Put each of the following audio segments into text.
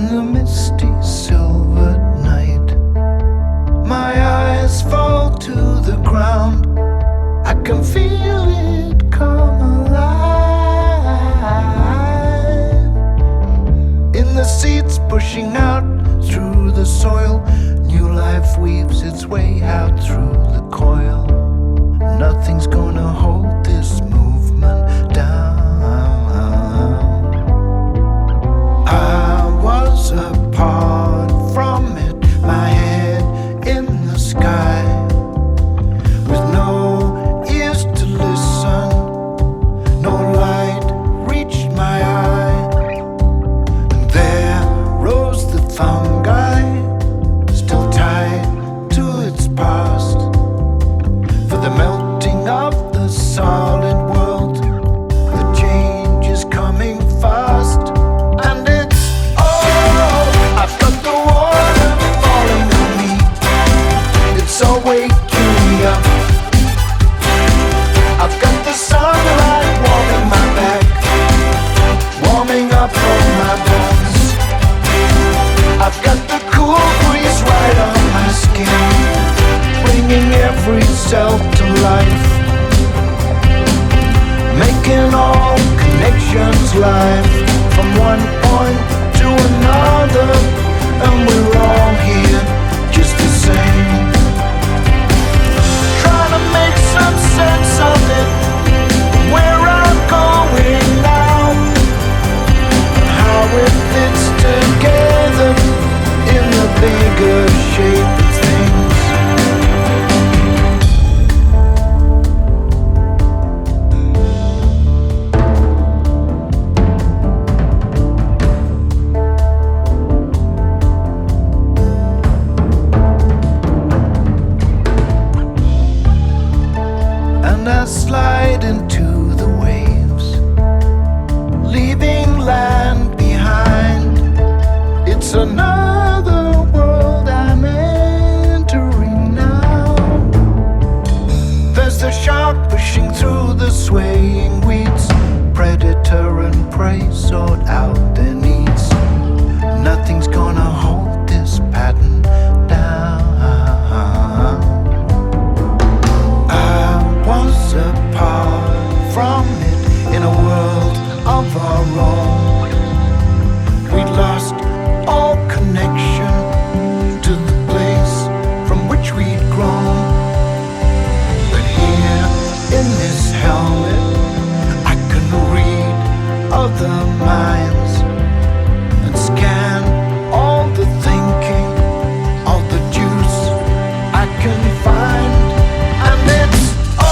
a misty silver night. My eyes fall to the ground. I can feel it come alive. In the seeds pushing out through the soil, new life weaves its way out through the coil. Nothing's gonna hold this movement down. I was apart from it, my head in the sky, with no ears to listen, no light reached my eye. And there rose the fungi, still tied to its past, for the melting of the solid world. The change is coming fast, and it's I've got the water falling on me. It's all waking me up. I've got the sunlight warming my back, warming up all my bones. I've got the cool breeze right on my skin, bringing every cell to life, making all connections live, from one point to another, and we're all here just the same, trying to make some sense of it, where I'm going now, and how it fits together in the bigger shape of things. And I slide into the waves, leaving land behind. It's another world I'm entering now. There's the shark pushing through the swaying weeds, predator and prey sort out their needs. Nothing's gonna hold this pattern down. Was apart from it in a world of our own. We lost all connection to the place from which we'd grown. But here in this helmet, I can read other minds and scan all the thinking, all the juice I can find. And it's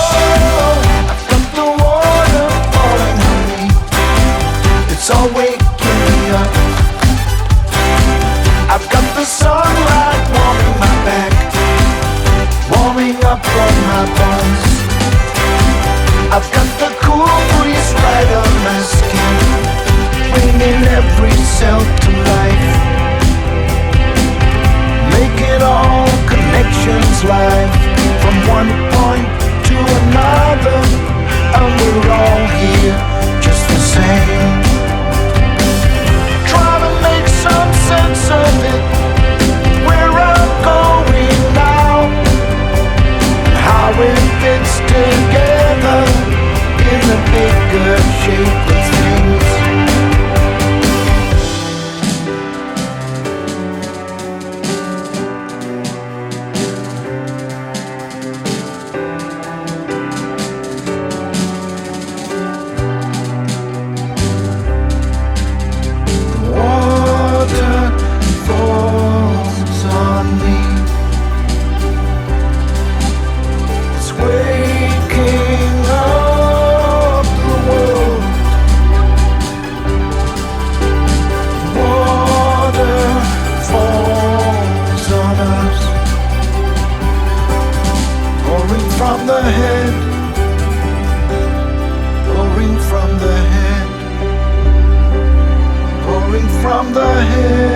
it's all waking me up. I've got the sunlight warming my back, warming up all my bones. I've got the cool breeze right on my skin, bringing every cell to life, making all connections live, from one point to another, and we're all here just the same, trying to make some sense of it, where I'm going now, and how it fits together in the bigger shape of things. From the head, pouring from the head, pouring from the head.